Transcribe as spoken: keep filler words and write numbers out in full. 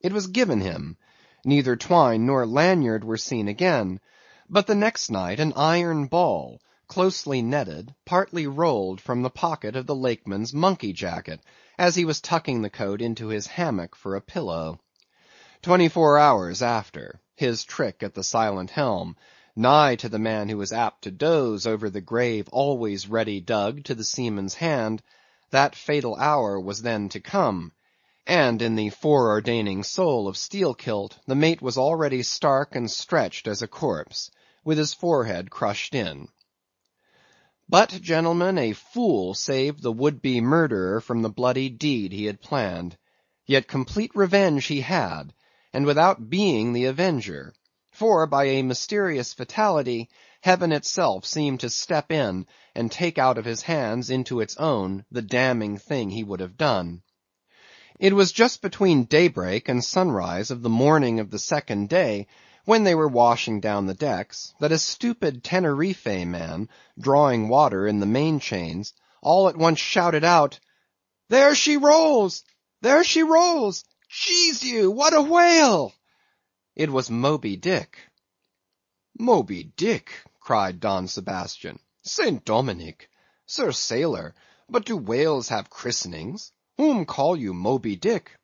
It was given him. Neither twine nor lanyard were seen again; but the next night an iron ball, closely netted, partly rolled from the pocket of the Lakeman's monkey jacket, as he was tucking the coat into his hammock for a pillow. Twenty four hours after, his trick at the silent helm, nigh to the man who was apt to doze over the grave always ready dug to the seaman's hand, that fatal hour was then to come; and in the foreordaining soul of Steelkilt, the mate was already stark and stretched as a corpse, with his forehead crushed in. But, gentlemen, a fool saved the would be murderer from the bloody deed he had planned. Yet complete revenge he had, and without being the avenger; for, by a mysterious fatality, Heaven itself seemed to step in and take out of his hands into its own the damning thing he would have done. It was just between daybreak and sunrise of the morning of the second day, when they were washing down the decks, that a stupid Teneriffe man, drawing water in the main chains, all at once shouted out, "There she rolls! There she rolls! Jesu you, what a whale!" It was Moby Dick. "Moby Dick!" cried Don Sebastian. "Saint Dominic! Sir Sailor, but do whales have christenings? Whom call you Moby Dick?"